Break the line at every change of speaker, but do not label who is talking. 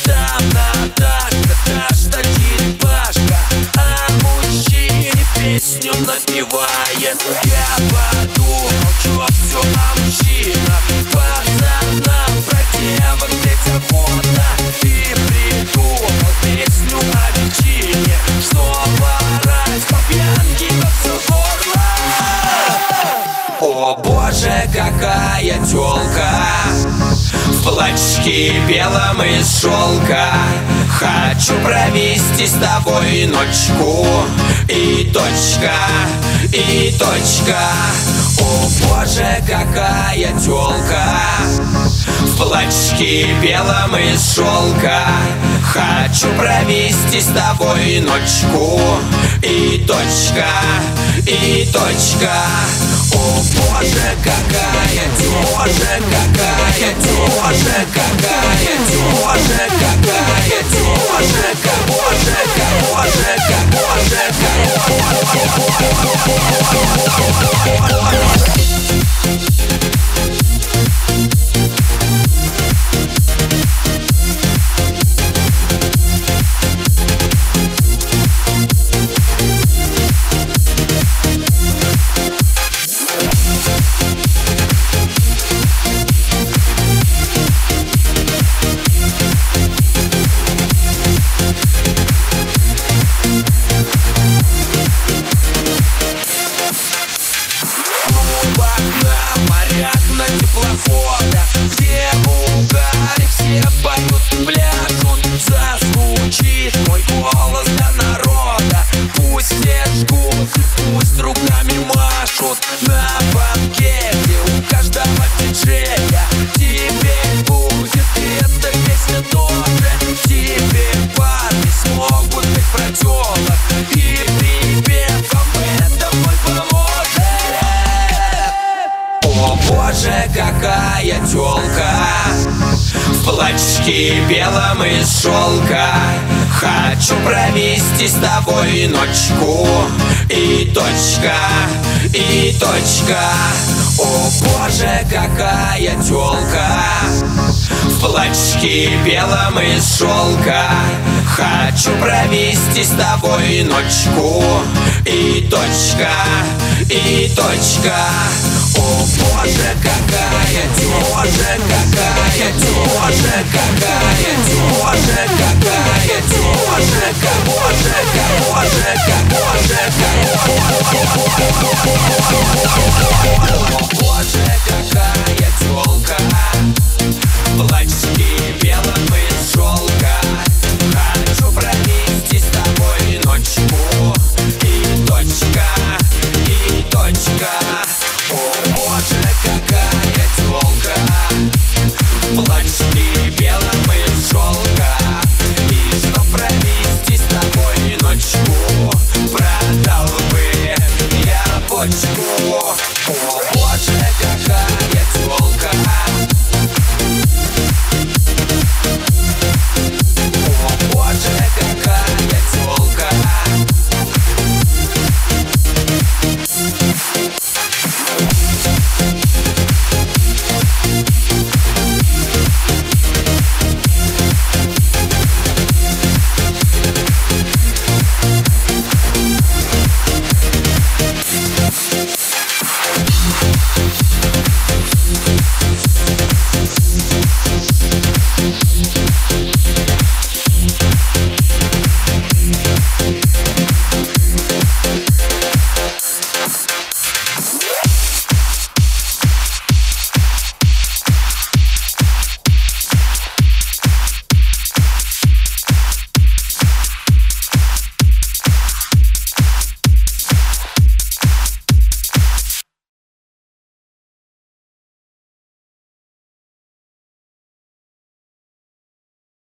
там Наташка, та черепашка, а мужчине песню напевает. Я подумал, что все о мужчинах, пацанам про девок петь охота. И придумал песню о вечине, чтобы орать по пьянке во все горло. О боже, какая тёлка в платьишке белом из шелка. Хочу провести с тобой ночку. И точка, и точка. О боже, какая тёлка в платьишке белом из шелка. Хочу провести с тобой ночку. И точка, и точка. О боже, какая тёлка, какая тёлка, какая тёлка, какая тёлка, боже, боже, боже, на теплоходах, все в угаре, все поют, пляшут. Зазвучит мой голос для народа. Пусть все жгут, пусть руками машут. На банкете у каждого диджея теперь будет эта песня тоже. Теперь парни смогут петь про тёлок, и припев вам это мой поможет. О боже, какая тёлка в платьишке белом из шелка. Хочу провести с тобой ночку. И точка, и точка. О боже, какая тёлка в платьишке белом из шелка. Хочу провести с тобой ночку. И точка, и точка. О боже, какая тёлка, какая тёлка, какая тёлка, какая тёлка, боже, боже, боже, о боже, какая тёлка в платьишке белом из шелка. Хочу провести с тобой ночку. И точка, и точка. О боже, какая тёлка в платьишке белом из шелка. И чтоб провести с тобой ночку, продал бы я почку.